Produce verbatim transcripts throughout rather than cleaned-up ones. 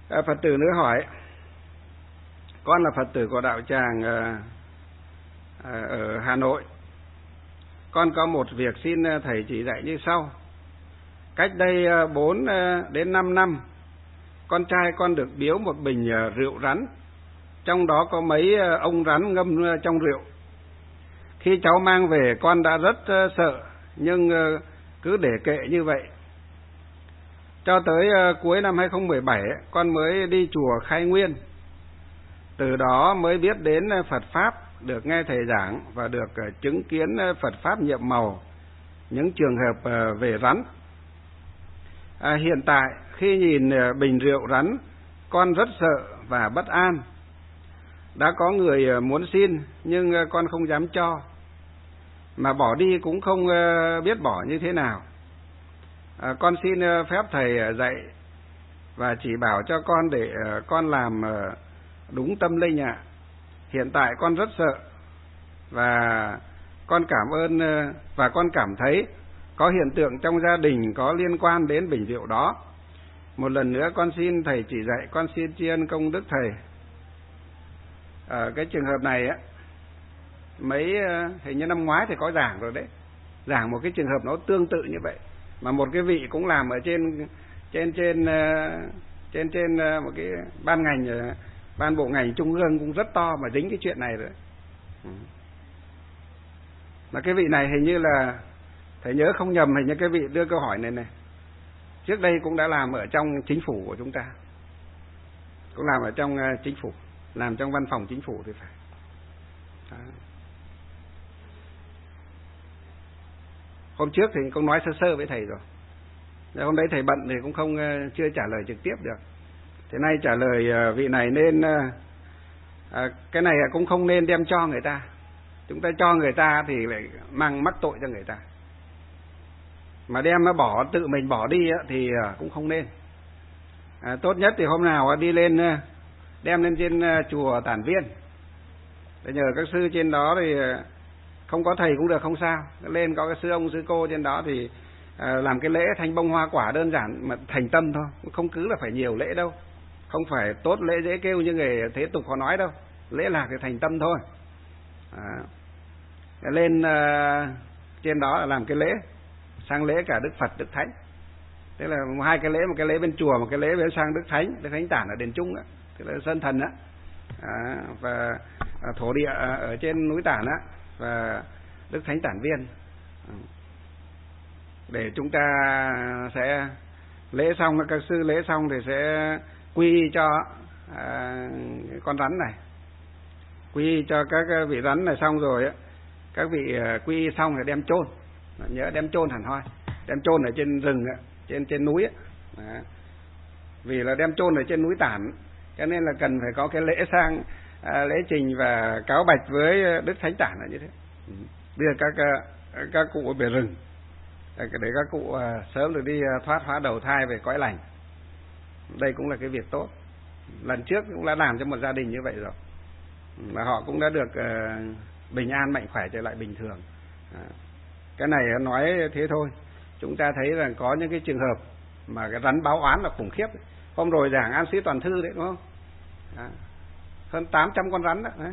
À, Phật tử nữa hỏi, con là Phật tử của đạo tràng à, à, ở Hà Nội. Con có một việc xin thầy chỉ dạy như sau. Cách đây bốn đến năm năm, con trai con được biếu một bình rượu rắn, trong đó có mấy ông rắn ngâm trong rượu. Khi cháu mang về con đã rất sợ, nhưng cứ để kệ như vậy. Cho tới cuối năm hai không một bảy, con mới đi chùa Khai Nguyên. Từ đó mới biết đến Phật Pháp, được nghe thầy giảng và được chứng kiến Phật Pháp nhiệm màu, những trường hợp về rắn. À, hiện tại khi nhìn bình rượu rắn, con rất sợ và bất an. Đã có người muốn xin nhưng con không dám cho, mà bỏ đi cũng không biết bỏ như thế nào. À, con xin phép thầy dạy và chỉ bảo cho con để con làm đúng tâm linh ạ. Hiện tại con rất sợ và con cảm ơn và con cảm thấy có hiện tượng trong gia đình có liên quan đến bình rượu đó. Một lần nữa con xin thầy chỉ dạy, con xin tri ân công đức thầy. Ở cái trường hợp này á, mấy hình như năm ngoái thì có giảng rồi đấy, giảng một cái trường hợp nó tương tự như vậy, mà một cái vị cũng làm ở trên trên trên trên trên một cái ban ngành, ban bộ ngành trung ương cũng rất to mà dính cái chuyện này rồi. Mà cái vị này hình như là thầy nhớ không nhầm, hình như cái vị đưa câu hỏi này này trước đây cũng đã làm ở trong chính phủ của chúng ta, cũng làm ở trong chính phủ, làm trong văn phòng chính phủ thì phải. Đó. Hôm trước thì cũng nói sơ sơ với thầy rồi, hôm đấy thầy bận thì cũng không chưa trả lời trực tiếp được. Thế nay trả lời vị này nên à, cái này cũng không nên đem cho người ta. Chúng ta cho người ta thì phải mang mắc tội cho người ta, mà đem nó bỏ tự mình bỏ đi thì cũng không nên. À, tốt nhất thì hôm nào đi lên đem lên trên chùa Tản Viên để nhờ các sư trên đó, thì không có thầy cũng được không sao, lên có cái sư ông sư cô trên đó thì à, làm cái lễ thanh bông hoa quả đơn giản mà thành tâm thôi, không cứ là phải nhiều lễ đâu, không phải tốt lễ dễ kêu như người thế tục họ nói đâu, lễ lạc thì thành tâm thôi. À, lên uh, trên đó là làm cái lễ sang lễ cả Đức Phật Đức Thánh, tức là hai cái lễ, một cái lễ bên chùa, một cái lễ bên sang Đức Thánh, Đức Thánh Tản ở đền Trung đó, tức là Sơn Thần đó, à, và à, thổ địa ở trên núi Tản đó, và Đức Thánh Tản Viên. À, để chúng ta sẽ lễ xong, các sư lễ xong thì sẽ quy cho à, con rắn này, quy cho các vị rắn này xong rồi á, các vị quy xong rồi đem chôn, nhớ đem chôn hẳn hoi, đem chôn ở trên rừng á, trên trên núi á. Đó. Vì là đem chôn ở trên núi Tản, cho nên là cần phải có cái lễ sang à, lễ trình và cáo bạch với Đức Thánh Tản là như thế. Đưa các các cụ về rừng để các cụ sớm được đi thoát hóa đầu thai về cõi lành. Đây cũng là cái việc tốt. Lần trước cũng đã làm cho một gia đình như vậy rồi, mà họ cũng đã được uh, bình an mạnh khỏe trở lại bình thường. À, cái này nói thế thôi. Chúng ta thấy rằng có những cái trường hợp mà cái rắn báo oán là khủng khiếp. Hôm rồi giảng An Sĩ Toàn Thư đấy, đúng không? À, hơn tám trăm con rắn đó. Đấy,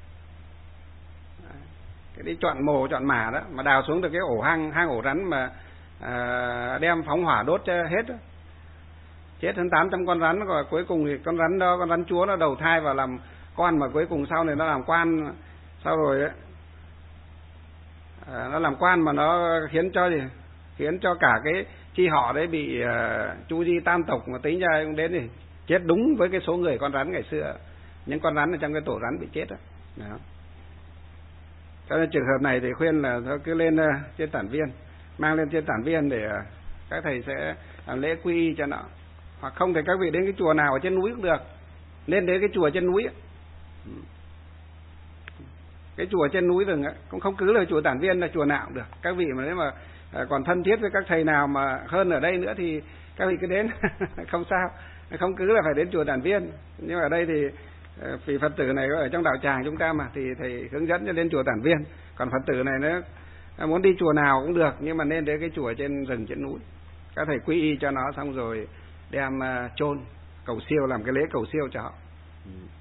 cái đi chọn mồ chọn mả đó, mà đào xuống được cái ổ hang hang ổ rắn mà à, đem phóng hỏa đốt cho hết đó. Chết hơn tám trăm con rắn, rồi cuối cùng thì con rắn đó, con rắn chúa nó đầu thai vào làm con, mà cuối cùng sau này nó làm quan, sau rồi ấy, à, nó làm quan mà nó khiến cho gì, khiến cho cả cái chi họ đấy bị uh, chu di tam tộc, mà tính ra đến thì chết đúng với cái số người con rắn ngày xưa, những con rắn ở trong cái tổ rắn bị chết đó. Đó. Cho nên trường hợp này thì khuyên là thôi cứ lên uh, trên Tản Viên, mang lên trên Tản Viên để uh, các thầy sẽ làm lễ quy y cho nó. Hoặc không thì các vị đến cái chùa nào ở trên núi cũng được, lên đến cái chùa trên núi ấy. Cái chùa trên núi rừng ấy, cũng không cứ là chùa Tản Viên là chùa nào cũng được. Các vị mà nếu mà còn thân thiết với các thầy nào mà hơn ở đây nữa thì các vị cứ đến không sao, không cứ là phải đến chùa Tản Viên. Nhưng mà ở đây thì vì Phật tử này ở trong đạo tràng chúng ta mà, thì thầy hướng dẫn cho đến chùa Tản Viên. Còn Phật tử này nó muốn đi chùa nào cũng được, nhưng mà nên đến cái chùa trên rừng trên núi, các thầy quy y cho nó xong rồi đem chôn cầu siêu, làm cái lễ cầu siêu cho họ.